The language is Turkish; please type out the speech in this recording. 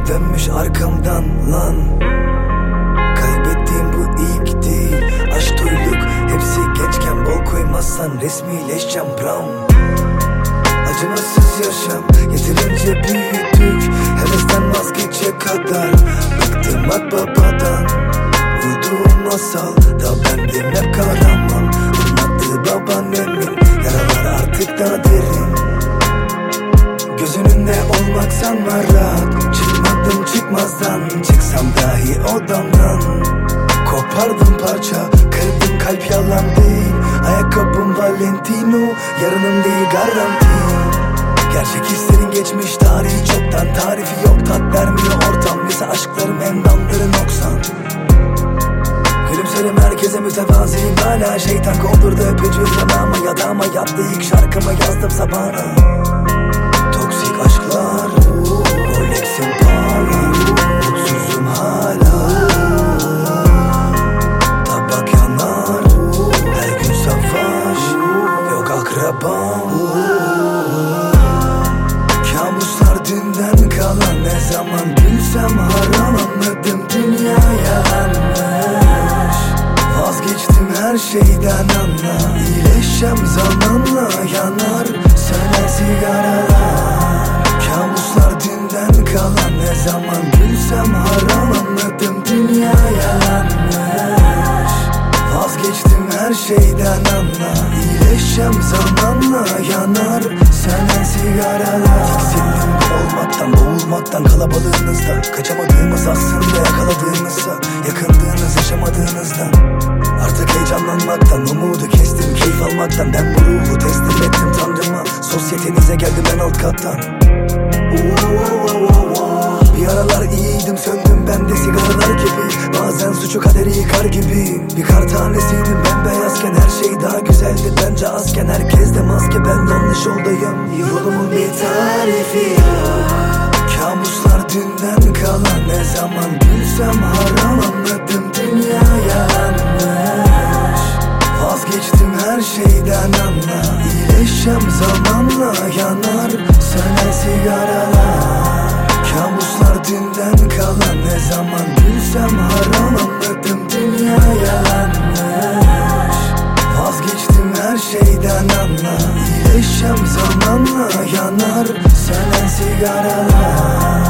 dönmüş arkamdan lan. Kaybettiğim bu ilk değil. Aşk duyduk hepsi gençken, bol koymazsan resmileşeceğim brown. Acımasız yaşam yeterince büyüdük, hevesten vazgeçecek kadar bıktım akbabadan. Uyuduğum masal da bendim hep kahraman. Anlattığı babaannemin yaralar artık daha derin. Göz önünde olmak sanma rahat. Çıkmadım çıkmazdan, çıksam dahi odamdan. Kopardım parça, kırdım kalp, yalan değil. Ayakkabım Valentino, yarınım değil garanti. Gerçek hislerin geçmiş tarihi çoktan, tarifi yok, tat vermiyor ortam. Lise aşklarım endamları noksan. Gülümserim herkese mütevaziyim, hala şeytan kondurdu öpücüğü yanağıma. Yadağıma yattı ilk şarkımı yazdım sabahına. Toksik aşklar, Rolex'im pahalı, mutsuzum hala. Tabak yanar, her gün savaş, yok akrabam. Kabuslar dünden kalan, ne zaman gülsem haram. Anladım dünya yalanmış. Vazgeçtim her şeyden anla. İyileşeceğim zamanla, yanar söner sigaralar. Kabuslar dünden kalan, ne zaman gülsem haram. Anladım dünya yalanmış. Vazgeçtim her şeyden anla. İyileşeceğim zamanla, yanar söner sigaralar. Tiksindim olmaktan, boğulmaktan, kalabalığınızda. Kaçamadığımız aslında yakaladığımızsa, yakındığınız yaşamadığınızdan. Artık heyecanlanmaktan, umudu kestim, keyif almaktan. Ben bu ruhu teslim ettim Tanrıma. Sosyetenize geldim en alt kattan. Bir aralar iyiydim, söndüm ben de sigaralar gibi. Bazen suçu kaderi yıkar gibi. Bir kar tanesiydim bembeyazken, her şey daha güzeldi bence azken. Herkes de maske, ben yanlış yoldayım. Yolumun bir tarifi yok. Kabuslar dünden kalan, ne zaman gülsem haram. Anladım dünya yalanmış. Vazgeçtim her şeyden anla. İyileşeceğim zamanla, yanar söner sigaralar. Kabuslar dünden kalan, ne zaman gülsem haram. Anladım dünya yalanmış. Vazgeçtim her şeyden anla. İyileşeceğim zamanla, yanar sönen sigaralar.